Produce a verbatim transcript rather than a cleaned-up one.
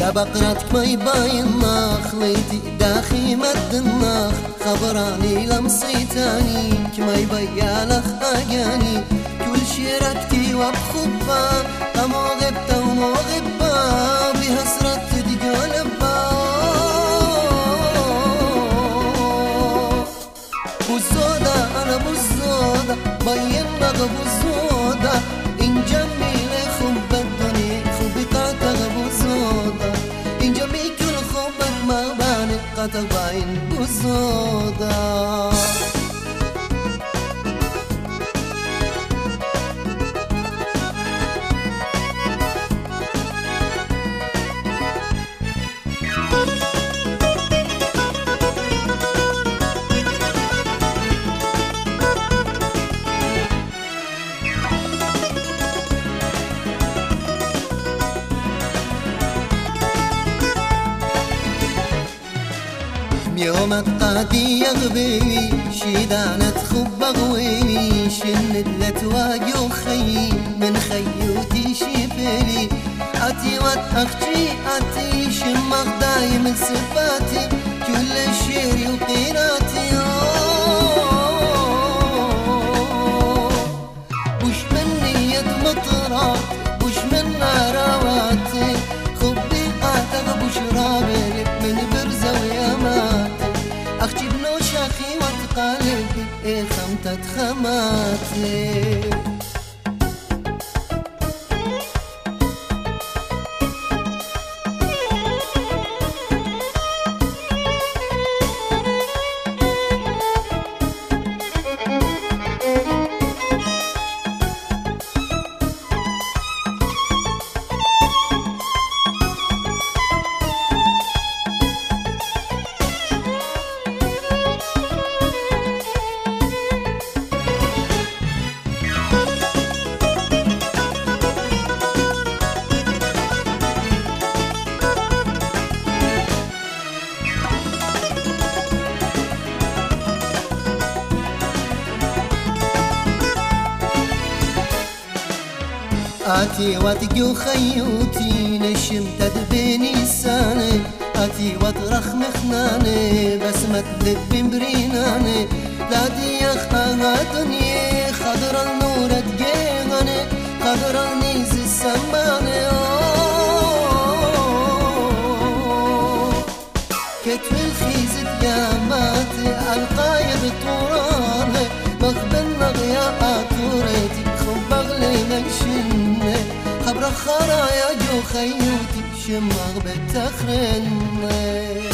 بقرتك ما يباين ناخ ليتي داخي مد الناخ خبراني لمصيتاني كما يبيا لخ اجاني كل شي ركتي وبخبا قمو غبتا ومو غبا بهسرت تدقى لبا بوزودا انا بوزودا بين لغ بوزودا ان جميل خب الدنيا خبطات بوزودا ان جميل كل خبك ما باني قطع باين بوزودا يوم القادي يغبي شيدانة خب غويني شنت لتواجو خيي من خيوتي شيبلي أتي واتأخجي أتي شمخ دايم صفاتي كل الشير وقيراتي وش من نية مطرات وش من نارواتي خبي قاتغ بشرابي من برزة ويامات أختي بنوش أخي وتقالبي إيه خمتة خماتي آتي واتجو خيوتي نشمت بيني ساني آتي واترخ مخناني بس ما تلب بريناني لا دي أخاها دنيا خضر النور تجيغاني خضر النيز السماني كتب الخيزة يا ماتي القايد طوراني مخبن مغيا آتوريتي خبغ لي نشني خبر خرايا جو خيوتي شماغ بتخرني